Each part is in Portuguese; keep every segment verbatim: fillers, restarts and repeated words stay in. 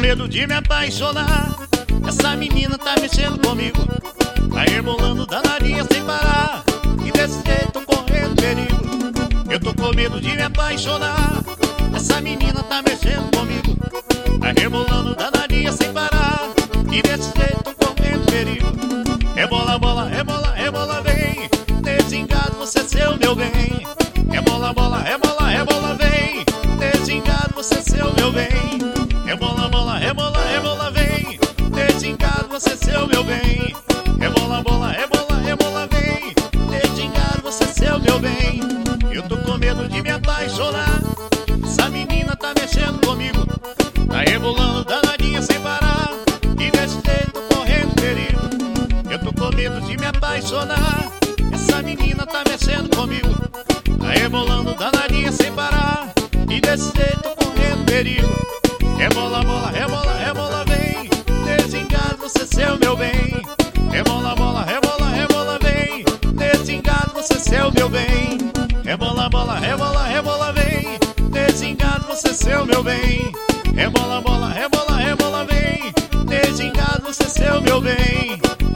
medo de me apaixonar. Essa menina tá mexendo comigo, tá rebolando danadinha sem parar, e desse jeito tô correndo perigo. Eu tô com medo de me apaixonar. Essa menina tá mexendo comigo, tá rebolando danadinha sem parar, e desse jeito tô correndo perigo. Rebola, bola, rebola, rebola, vem, desengado, você é seu meu bem. Rebola, bola, rebola, rebola, vem, desengado, você é seu meu bem. Rebola, bola, rebola, rebola, vem, desengado, você é seu meu bem. Rebola, bola, rebola, rebola, vem, desengado, você é seu meu bem. Eu tô com medo de me apaixonar. Essa menina tá mexendo comigo, tá rebolando danadinha sem parar, e desse jeito tô correndo perigo. Eu tô com medo de me apaixonar. Essa menina tá mexendo comigo, tá rebolando danadinha sem parar, e desse jeito tô correndo perigo. Rebola, bola, rebola, rebola, vem, desengado, você é seu meu bem. Rebola, bola, rebola, rebola, vem, desengado, você é seu meu bem. Rebola, bola, rebola, rebola, vem, desengado, você é seu meu bem. Rebola, bola, rebola, rebola, vem, desengado, você é seu meu bem.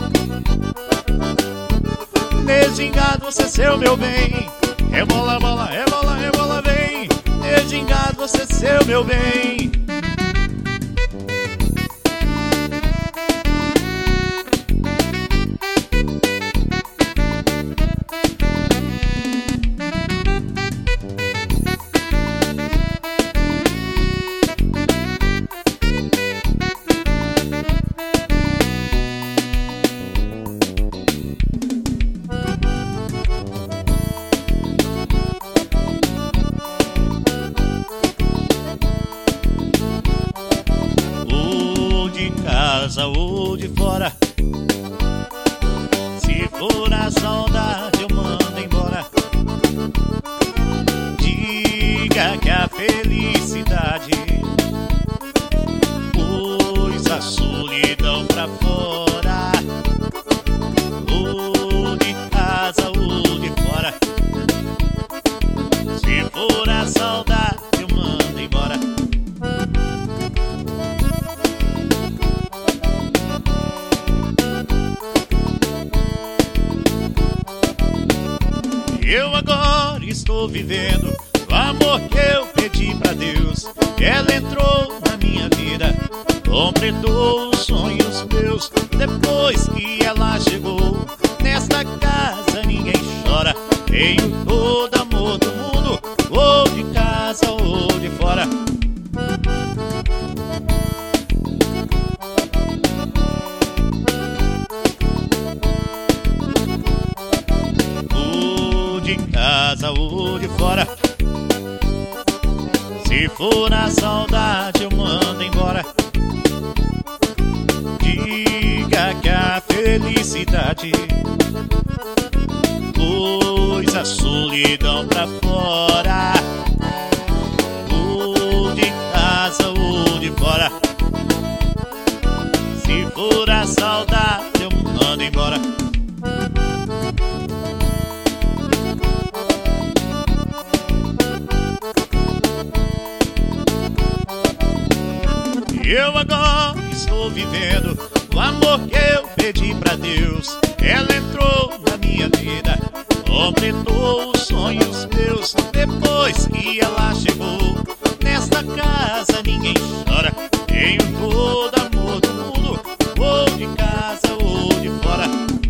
Desengado, você é seu meu bem. Rebola, bola, rebola, rebola, vem, desengado, você é seu meu bem. Ou de fora, se for a saudade eu mando embora. Diga que a felicidade pôs a solidão pra fora. Ou de casa ou de fora, se for a saudade eu mando embora. Eu agora estou vivendo o amor que eu pedi pra Deus. Ela entrou na minha vida, completou os sonhos meus. Depois que ela chegou, nesta casa ninguém chora. Tenho todo amor do mundo, ou de casa ou de fora. De casa ou de fora, se for a saudade eu mando embora. Diga que a felicidade pôs a solidão pra fora. Ou de casa ou de fora, se for a saudade eu mando embora. Eu agora estou vivendo o amor que eu pedi pra Deus. Ela entrou na minha vida, completou os sonhos meus. Depois que ela chegou, nesta casa ninguém chora. Tenho todo amor do mundo, ou de casa ou de fora.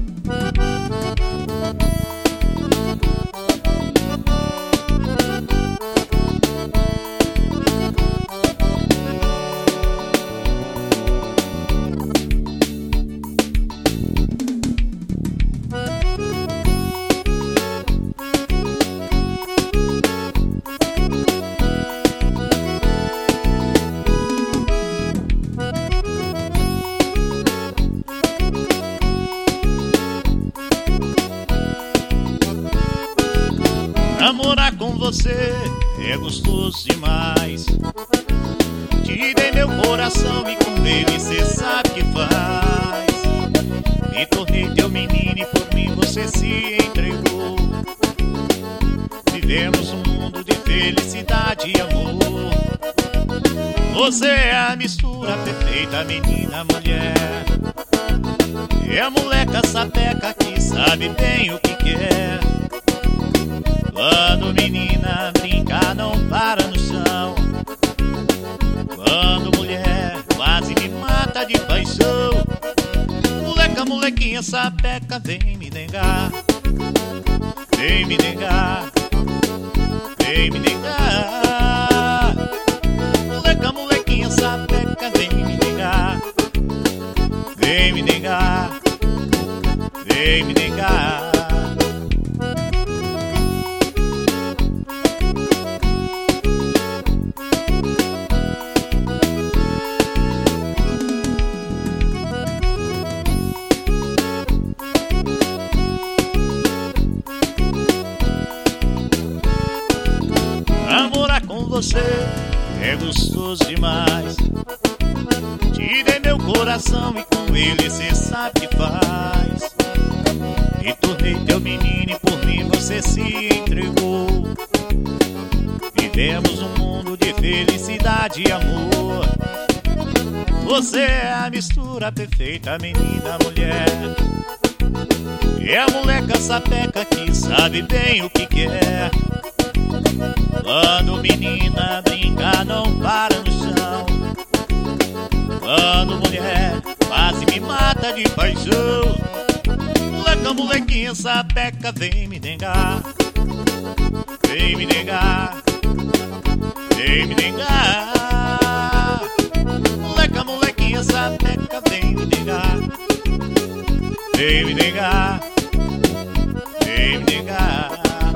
Namorar com você é gostoso demais. Te dei meu coração e com ele cê sabe que faz. Me tornei teu menino e por mim você se entregou. Vivemos um mundo de felicidade e amor. Você é a mistura perfeita, menina, mulher. É a moleca sapeca que sabe bem o que quer. Quando menina brinca não para no chão. Quando mulher quase me mata de paixão. Moleca, molequinha sapeca, vem me negar. Vem me negar. Vem me negar. Moleca, molequinha sapeca, vem me negar. Vem me negar. Vem me negar. Namorar com você é gostoso demais. Te dei meu coração e com ele cê sabe que faz. Me tornei teu menino e por mim você se entregou. Vivemos um mundo de felicidade e amor. Você é a mistura perfeita, menina, mulher. É a moleca sapeca que sabe bem o que quer. Quando menina brinca não para no chão. Quando mulher quase me mata de paixão. Moleca, molequinha sapeca, vem me negar. Vem me negar. Vem me negar. Moleca, molequinha sapeca, vem me negar. Vem me negar. Vem me negar.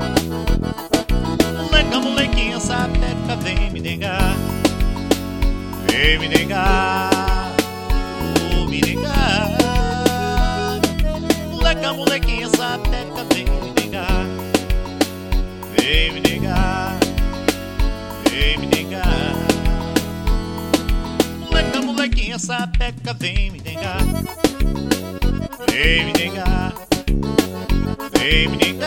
Moleca, molequinha sapeca, vem me negar. Vem me negar. Oh, me negar. Moleca, molequinha sapeca, vem me negar. Vem me negar. Vem me negar. Moleca, molequinha sapeca, vem me negar. Vem me negar. Vem me negar.